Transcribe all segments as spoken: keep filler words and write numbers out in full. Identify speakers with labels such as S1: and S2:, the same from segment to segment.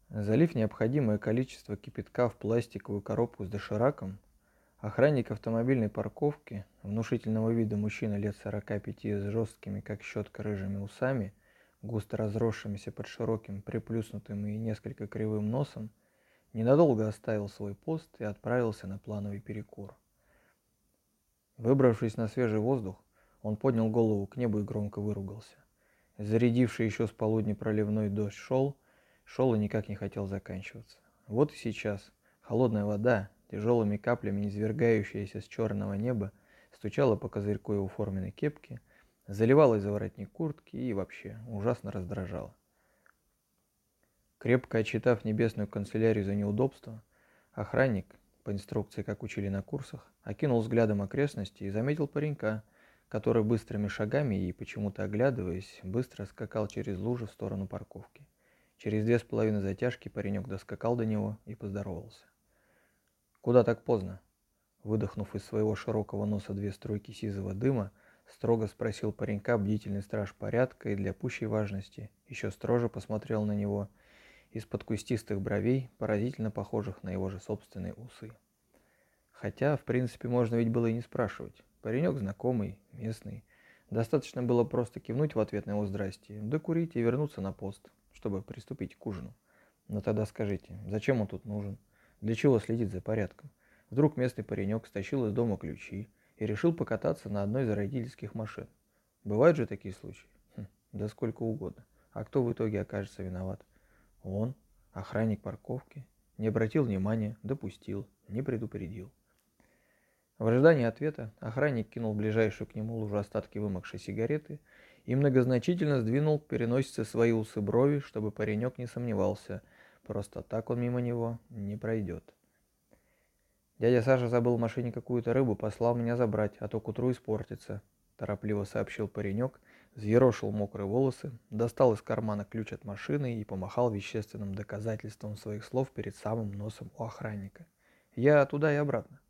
S1: Залив необходимое количество кипятка в пластиковую коробку с дошираком, охранник автомобильной парковки, внушительного вида мужчина лет сорока пяти с жесткими, как щетка, рыжими усами, густо разросшимися под широким, приплюснутым и несколько кривым носом, ненадолго оставил свой пост и отправился на плановый перекур. Выбравшись на свежий воздух, он поднял голову к небу и громко выругался. Зарядивший еще с полудня проливной дождь шел, шел и никак не хотел заканчиваться. Вот и сейчас холодная вода, тяжелыми каплями низвергающаяся с черного неба, стучала по козырьку его форменной кепки, заливалась за воротник куртки и вообще ужасно раздражала. Крепко отчитав небесную канцелярию за неудобство, охранник, по инструкции, как учили на курсах, окинул взглядом окрестности и заметил паренька, который быстрыми шагами и, почему-то оглядываясь, быстро скакал через лужи в сторону парковки. Через две с половиной затяжки паренек доскакал до него и поздоровался. «Куда так поздно?» Выдохнув из своего широкого носа две струйки сизого дыма, строго спросил паренька бдительный страж порядка и для пущей важности еще строже посмотрел на него из-под кустистых бровей, поразительно похожих на его же собственные усы. Хотя, в принципе, можно ведь было и не спрашивать. Паренек знакомый, местный. Достаточно было просто кивнуть в ответ на его «здрасте», докурить и вернуться на пост, чтобы приступить к ужину. Но тогда скажите, зачем он тут нужен? Для чего следить за порядком? Вдруг местный паренек стащил из дома ключи и решил покататься на одной из родительских машин. Бывают же такие случаи? Хм, да сколько угодно. А кто в итоге окажется виноват? Он, охранник парковки, не обратил внимания, допустил, не предупредил. В ожидании ответа охранник кинул в ближайшую к нему лужу остатки вымокшей сигареты и многозначительно сдвинул к переносице свои усы брови, чтобы паренек не сомневался, просто так он мимо него не пройдет. «Дядя Саша забыл в машине какую-то рыбу, послал меня забрать, а то к утру испортится», – торопливо сообщил паренек, взъерошил мокрые волосы, достал из кармана ключ от машины и помахал вещественным доказательством своих слов перед самым носом у охранника. «Я туда и обратно».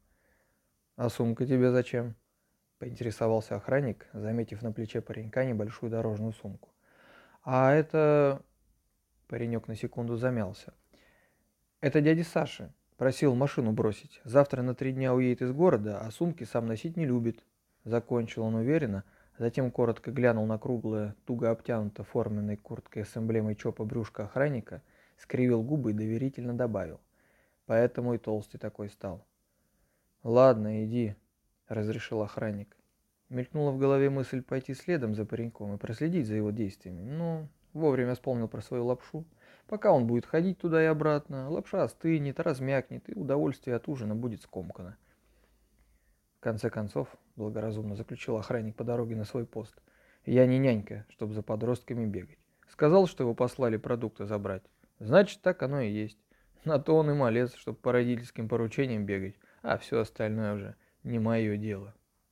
S1: «А сумка тебе зачем?» – поинтересовался охранник, заметив на плече паренька небольшую дорожную сумку. «А это...» – паренек на секунду замялся. «Это дядя Саша. Просил машину бросить. Завтра на три дня уедет из города, а сумки сам носить не любит». Закончил он уверенно, затем коротко глянул на круглое, туго обтянуто форменной курткой с эмблемой ЧОПа брюшко охранника, скривил губы и доверительно добавил. «Поэтому и толстый такой стал». «Ладно, иди», — разрешил охранник. Мелькнула в голове мысль пойти следом за пареньком и проследить за его действиями, но вовремя вспомнил про свою лапшу. Пока он будет ходить туда и обратно, лапша остынет, размякнет, и удовольствие от ужина будет скомкано. В конце концов, благоразумно заключил охранник по дороге на свой пост, я не нянька, чтобы за подростками бегать. Сказал, что его послали продукты забрать. Значит, так оно и есть. На то он и малец, чтобы по родительским поручениям бегать, а все остальное уже не мое дело.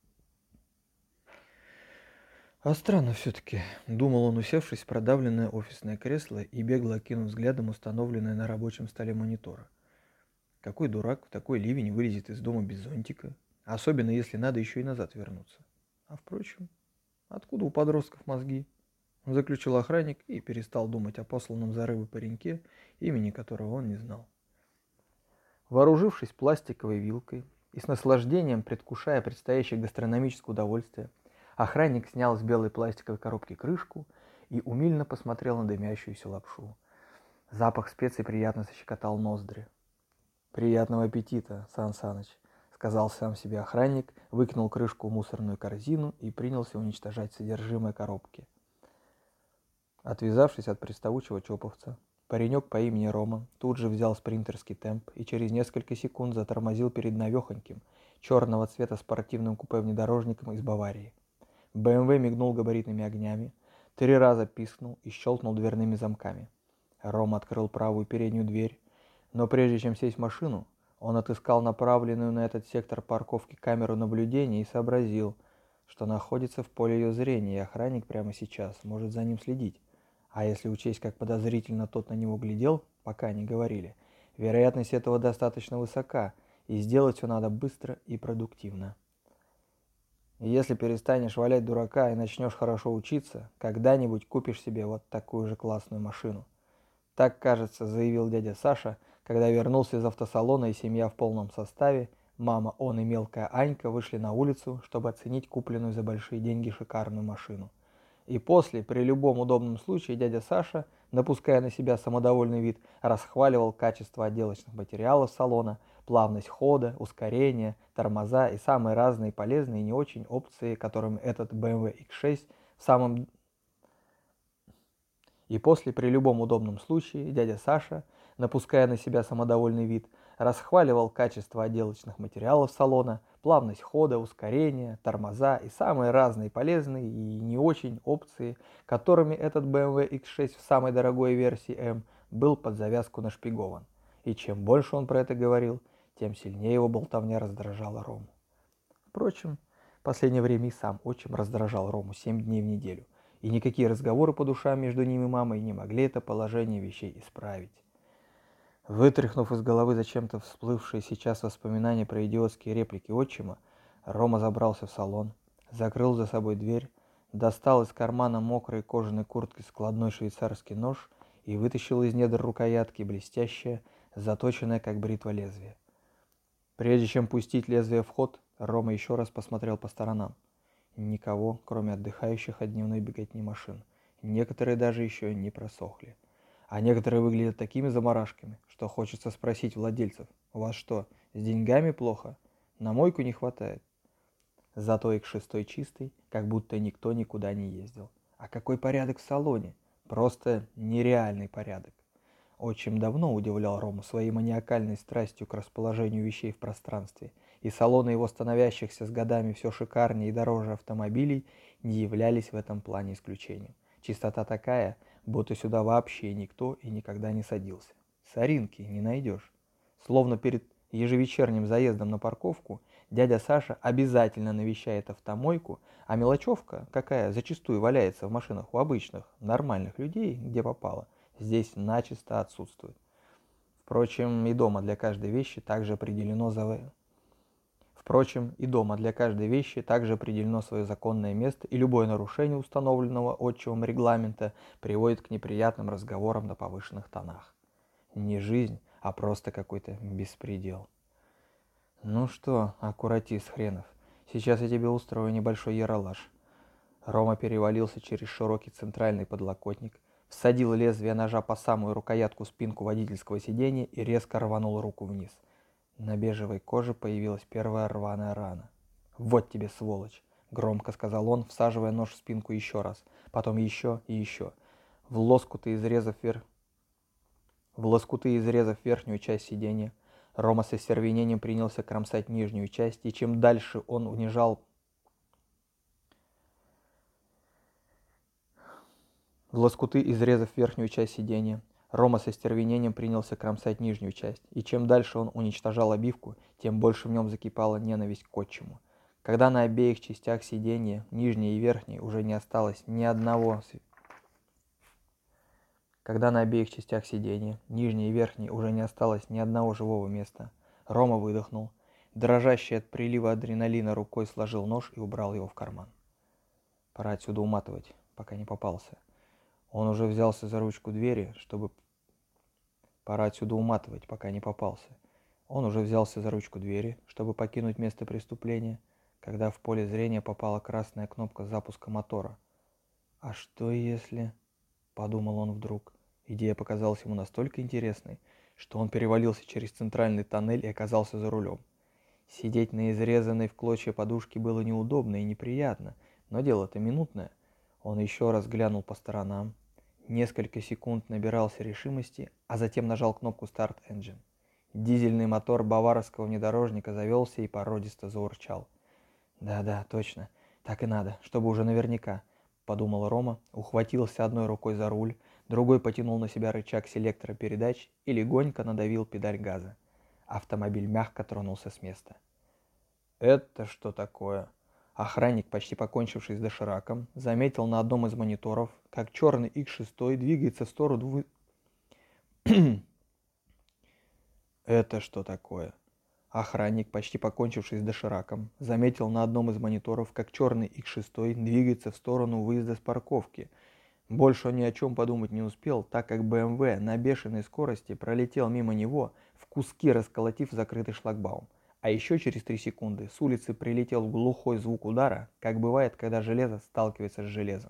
S1: А странно все-таки, думал он, усевшись в продавленное офисное кресло и бегло окинув взглядом установленное на рабочем столе монитора. Какой дурак в такой ливень вылезет из дома без зонтика, особенно если надо еще и назад вернуться. А впрочем, откуда у подростков мозги? Заключил охранник и перестал думать о посланном за рыбой пареньке, имени которого он не знал. Вооружившись пластиковой вилкой и с наслаждением предвкушая предстоящее гастрономическое удовольствие, охранник снял с белой пластиковой коробки крышку и умильно посмотрел на дымящуюся лапшу. Запах специй приятно защекотал ноздри. «Приятного аппетита, Сан Саныч», — сказал сам себе охранник, выкинул крышку в мусорную корзину и принялся уничтожать содержимое коробки. Отвязавшись от приставучего чоповца, паренек по имени Рома тут же взял спринтерский темп и через несколько секунд затормозил перед навехоньким, черного цвета спортивным купе-внедорожником из Баварии. бэ эм вэ мигнул габаритными огнями, три раза пискнул и щелкнул дверными замками. Рома открыл правую переднюю дверь, но прежде чем сесть в машину, он отыскал направленную на этот сектор парковки камеру наблюдения и сообразил, что находится в поле ее зрения, и охранник прямо сейчас может за ним следить. А если учесть, как подозрительно тот на него глядел, пока они говорили, вероятность этого достаточно высока, и сделать все надо быстро и продуктивно. И если перестанешь валять дурака и начнешь хорошо учиться, когда-нибудь купишь себе вот такую же классную машину. Так, кажется, заявил дядя Саша, когда вернулся из автосалона и семья в полном составе, мама, он и мелкая Анька вышли на улицу, чтобы оценить купленную за большие деньги шикарную машину. И после, при любом удобном случае, дядя Саша, напуская на себя самодовольный вид, расхваливал качество отделочных материалов салона, плавность хода, ускорение, тормоза и самые разные полезные и не очень опции, которыми этот бэ эм вэ икс шесть в самом... И после, при любом удобном случае, дядя Саша, напуская на себя самодовольный вид, расхваливал качество отделочных материалов салона, плавность хода, ускорение, тормоза и самые разные полезные и не очень опции, которыми этот бэ эм вэ икс шесть в самой дорогой версии М был под завязку нашпигован. И чем больше он про это говорил, тем сильнее его болтовня раздражала Рому. Впрочем, в последнее время и сам отчим раздражал Рому семь дней в неделю, и никакие разговоры по душам между ним и мамой не могли это положение вещей исправить. Вытряхнув из головы зачем-то всплывшие сейчас воспоминания про идиотские реплики отчима, Рома забрался в салон, закрыл за собой дверь, достал из кармана мокрой кожаной куртки складной швейцарский нож и вытащил из недр рукоятки блестящее, заточенное как бритва лезвие. Прежде чем пустить лезвие в ход, Рома еще раз посмотрел по сторонам. Никого, кроме отдыхающих от дневной беготни машин. Некоторые даже еще не просохли. А некоторые выглядят такими заморашками, что хочется спросить владельцев: у вас что, с деньгами плохо? На мойку не хватает? Зато икс шесть чистый, как будто никто никуда не ездил. А какой порядок в салоне? Просто нереальный порядок. Отчим давно удивлял Рому своей маниакальной страстью к расположению вещей в пространстве, и салоны его становящихся с годами все шикарнее и дороже автомобилей не являлись в этом плане исключением. Чистота такая, будто сюда вообще никто и никогда не садился. Соринки не найдешь. Словно перед ежевечерним заездом на парковку дядя Саша обязательно навещает автомойку, а мелочевка, какая зачастую валяется в машинах у обычных, нормальных людей, где попало, здесь начисто отсутствует. Впрочем, и дома для каждой вещи также определено за... Впрочем, и дома для каждой вещи также определено свое законное место, и любое нарушение установленного отчимом регламента приводит к неприятным разговорам на повышенных тонах. Не жизнь, а просто какой-то беспредел. Ну что, аккуратист хренов, сейчас я тебе устрою небольшой яролаж. Рома перевалился через широкий центральный подлокотник, всадил лезвие ножа по самую рукоятку спинку водительского сиденья и резко рванул руку вниз. На бежевой коже появилась первая рваная рана. «Вот тебе, сволочь!» — громко сказал он, всаживая нож в спинку еще раз, потом еще и еще. В лоскуты изрезав, вер... в лоскуты изрезав верхнюю часть сиденья, Рома со стервенением принялся кромсать нижнюю часть, и чем дальше он унижал... В лоскуты изрезав верхнюю часть сиденья, Рома со стервенением принялся кромсать нижнюю часть, и чем дальше он уничтожал обивку, тем больше в нем закипала ненависть к отчиму. Когда на обеих частях сиденья, нижней и верхней, уже не осталось ни одного... Когда на обеих частях сиденья, нижней и верхней, уже не осталось ни одного живого места, Рома выдохнул, дрожащий от прилива адреналина рукой сложил нож и убрал его в карман. Пора отсюда уматывать, пока не попался. Он уже взялся за ручку двери, чтобы... Пора отсюда уматывать, пока не попался. Он уже взялся за ручку двери, чтобы покинуть место преступления, когда в поле зрения попала красная кнопка запуска мотора. «А что если...» — подумал он вдруг. Идея показалась ему настолько интересной, что он перевалился через центральный тоннель и оказался за рулем. Сидеть на изрезанной в клочья подушке было неудобно и неприятно, но дело-то минутное. Он еще раз глянул по сторонам, несколько секунд набирался решимости, а затем нажал кнопку «Start Engine». Дизельный мотор баварского внедорожника завелся и породисто заурчал. «Да-да, точно, так и надо, чтобы уже наверняка», — подумал Рома, ухватился одной рукой за руль, другой потянул на себя рычаг селектора передач и легонько надавил педаль газа. Автомобиль мягко тронулся с места. «Это что такое?» Охранник, почти покончивший с дошираком, заметил на одном из мониторов, как черный икс шесть двигается в сторону... «Это что такое?» Охранник, почти покончивший с дошираком, заметил на одном из мониторов, как черный икс шесть двигается в сторону выезда с парковки. Больше он ни о чем подумать не успел, так как бэ эм вэ на бешеной скорости пролетел мимо него, в куски расколотив закрытый шлагбаум. А еще через три секунды с улицы прилетел глухой звук удара, как бывает, когда железо сталкивается с железом.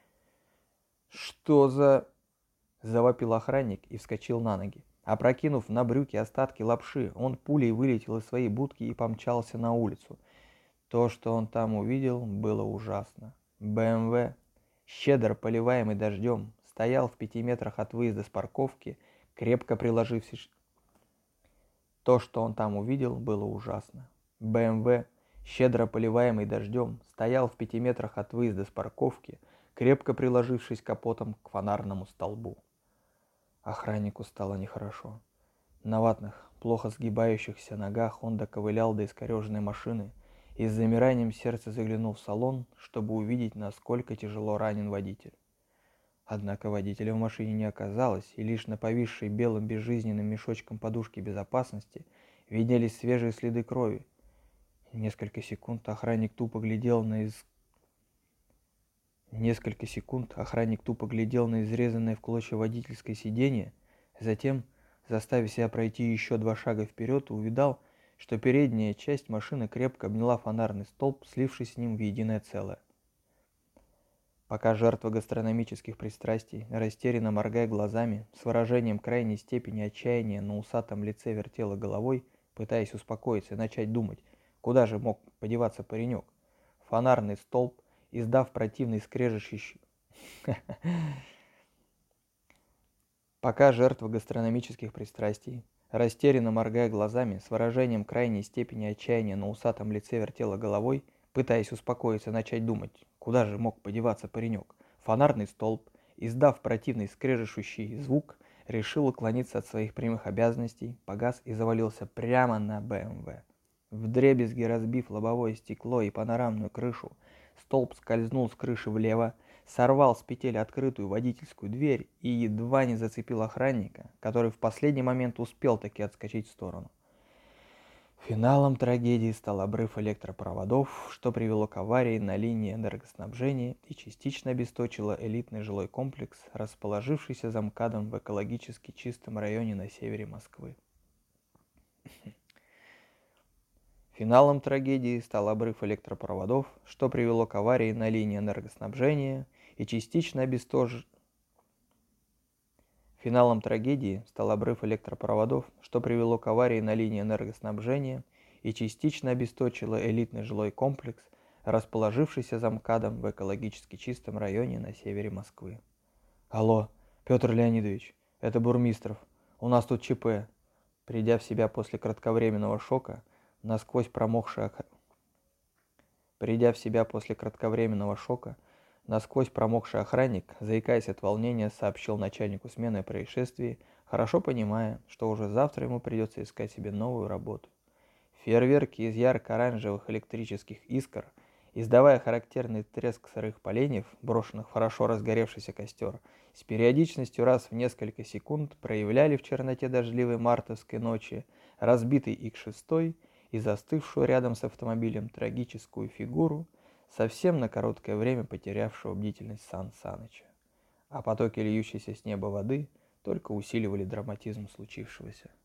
S1: «Что за...» – завопил охранник и вскочил на ноги. Опрокинув на брюки остатки лапши, он пулей вылетел из своей будки и помчался на улицу. То, что он там увидел, было ужасно. бэ эм вэ, щедро поливаемый дождем, стоял в пяти метрах от выезда с парковки, крепко приложившись. То, что он там увидел, было ужасно. бэ эм вэ, щедро поливаемый дождем, стоял в пяти метрах от выезда с парковки, крепко приложившись капотом к фонарному столбу. Охраннику стало нехорошо. На ватных, плохо сгибающихся ногах он доковылял до искореженной машины и с замиранием сердца заглянул в салон, чтобы увидеть, насколько тяжело ранен водитель. Однако водителя в машине не оказалось, и лишь на повисшей белым безжизненным мешочком подушки безопасности виднелись свежие следы крови. Несколько секунд охранник тупо глядел на из... Несколько секунд охранник тупо глядел на изрезанное в клочья водительское сиденье, затем, заставив себя пройти еще два шага вперед, увидал, что передняя часть машины крепко обняла фонарный столб, слившись с ним в единое целое. Пока жертва гастрономических пристрастий, растерянно моргая глазами, с выражением крайней степени отчаяния на усатом лице вертела головой, пытаясь успокоиться и начать думать, куда же мог подеваться паренек, фонарный столб, издав противный скрежещущий... Пока жертва гастрономических пристрастий, растерянно моргая глазами, с выражением крайней степени отчаяния на усатом лице вертела головой, пытаясь успокоиться и начать думать, куда же мог подеваться паренек, фонарный столб, издав противный скрежещущий звук, решил уклониться от своих прямых обязанностей, погас и завалился прямо на бэ эм вэ. Вдребезги разбив лобовое стекло и панорамную крышу, столб скользнул с крыши влево, сорвал с петель открытую водительскую дверь и едва не зацепил охранника, который в последний момент успел таки отскочить в сторону. Финалом трагедии стал обрыв электропроводов, что привело к аварии на линии энергоснабжения и частично обесточило элитный жилой комплекс, расположившийся за МКАДом в экологически чистом районе на севере Москвы. Финалом трагедии стал обрыв электропроводов, что привело к аварии на линии энергоснабжения и частично обесточило Финалом трагедии стал обрыв электропроводов, что привело к аварии на линии энергоснабжения и частично обесточило элитный жилой комплекс, расположившийся за МКАДом в экологически чистом районе на севере Москвы. «Алло, Петр Леонидович, это Бурмистров. У нас тут ЧП». Придя в себя после кратковременного шока, насквозь промокший ох... Придя в себя после кратковременного шока, Насквозь промокший охранник, заикаясь от волнения, сообщил начальнику смены о происшествии, хорошо понимая, что уже завтра ему придется искать себе новую работу. Фейерверки из ярко-оранжевых электрических искр, издавая характерный треск сырых поленьев, брошенных в хорошо разгоревшийся костер, с периодичностью раз в несколько секунд проявляли в черноте дождливой мартовской ночи разбитый икс шесть и застывшую рядом с автомобилем трагическую фигуру, совсем на короткое время потерявшего бдительность Сан Саныча. А потоки льющейся с неба воды только усиливали драматизм случившегося.